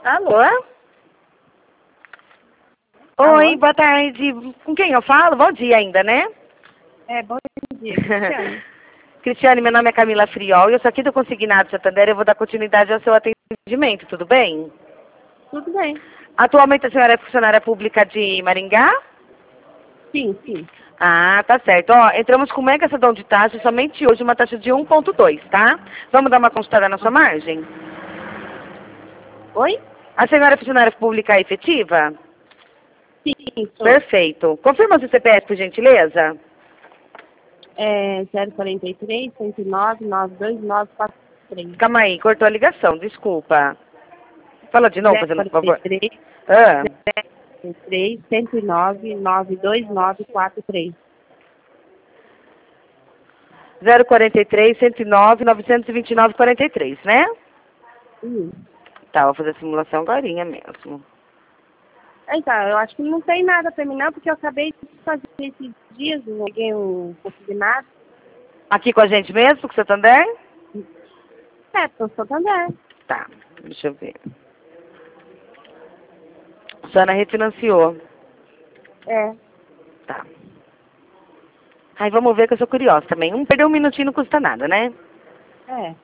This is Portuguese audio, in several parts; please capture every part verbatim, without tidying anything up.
Alô? Oi, Alô? boa tarde. Com quem eu falo? Bom dia ainda, né? É, bom dia, Cristiane. Cristiane, meu nome é Camila Friol e eu sou aqui do Consignado Santander. Eu vou dar continuidade ao seu atendimento, tudo bem? Tudo bem? Atualmente a senhora é funcionária pública de Maringá? Sim, sim. Ah, tá certo. Ó, entramos com mega cedão de taxa somente hoje, uma taxa de um ponto dois, tá? Vamos dar uma consultada na sua margem? Oi? A senhora é funcionária pública efetiva? Sim, sou. Perfeito. Confirma o seu C P F, por gentileza? É zero quarenta e três, cento e nove, nove dois nove quatro três. Calma aí, cortou a ligação, desculpa. Fala de novo, fazendo por favor. zero quarenta e três, Ah, zero quarenta e três, cento e nove, nove dois nove quatro três. zero quarenta e três, cento e nove, novecentos e vinte e nove, quarenta e três, né? Hum. Tá, vou fazer a simulação agorinha mesmo. Então, eu acho que não tem nada pra mim não, porque eu acabei de fazer esses dias, eu peguei um consignado. Aqui com a gente mesmo, com o Santander? É, tô Santander. Tá, deixa eu ver. A senhora refinanciou. É. Tá. Aí vamos ver que eu sou curiosa também. Um perder um minutinho não custa nada, né? É.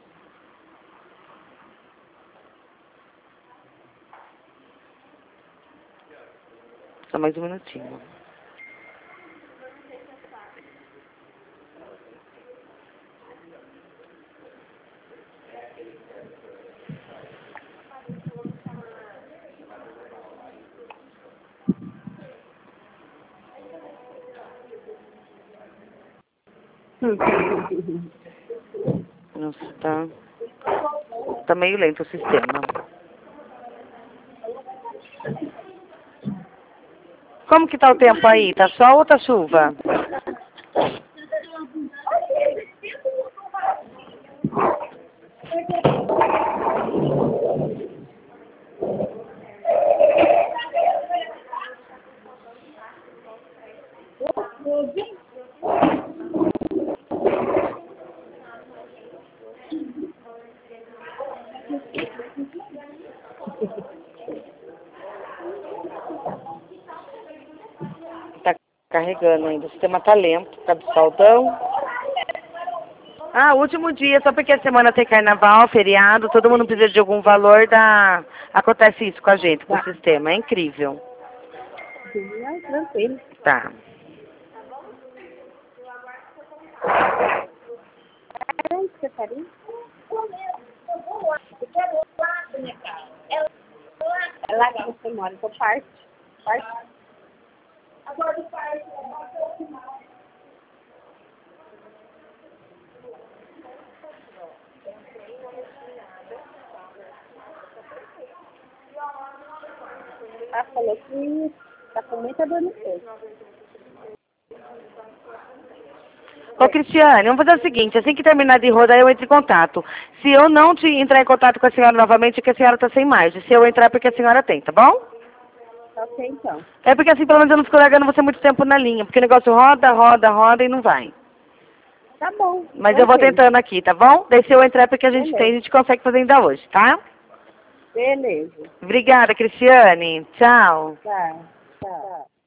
Só mais um minutinho. Nossa, tá... Tá meio lento o sistema. Como que tá o tempo aí? Tá sol ou tá chuva? Tá carregando ainda. O sistema tá lento, por causa do saldão. Ah, último dia, só porque a semana tem carnaval, feriado, todo mundo precisa de algum valor, dá... acontece isso com a gente, com o Tá. sistema. É incrível. Não, tranquilo. Tá. É isso que eu quero. É lá que você mora, então parte. Parte. Ela falou que tá com muita dor no peito. Ô, Cristiane, vamos fazer o seguinte, assim que terminar de rodar, eu entro em contato. Se eu não te entrar em contato com a senhora novamente, é que a senhora está sem margem. Se eu entrar, é porque a senhora tem, tá bom? Ok, então. É porque assim, pelo menos eu não fico largando você muito tempo na linha, porque o negócio roda, roda, roda e não vai. Tá bom. Mas eu vou Ok. tentando aqui, tá bom? Daí se eu entrar, é porque a gente tem, a Beleza. gente consegue fazer ainda hoje, tá? Beleza. Obrigada, Cristiane. Tchau. Tá. Tá.